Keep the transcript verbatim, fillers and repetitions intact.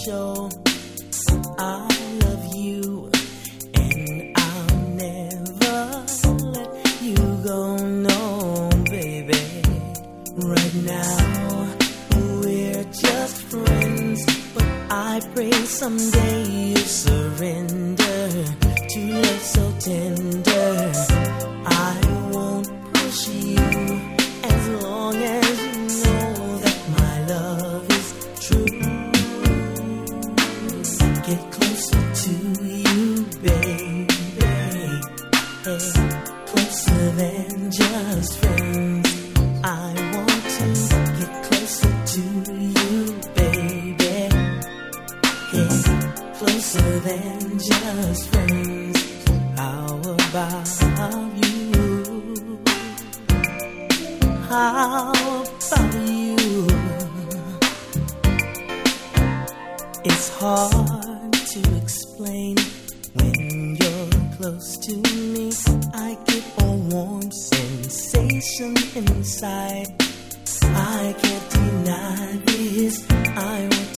show I love you, and I'll never let you go, no, baby. Right now, we're just friends, but I pray someday you'll surrender to love so tender. I won't push you as long as you know that my love is true. Get closer to you, baby. Hey, closer than just friends. I want to get closer to you, baby. Hey, closer than just friends. How about you? How about you? It's hard to explain when you're close to me. I get a warm sensation inside. I can't deny this. I want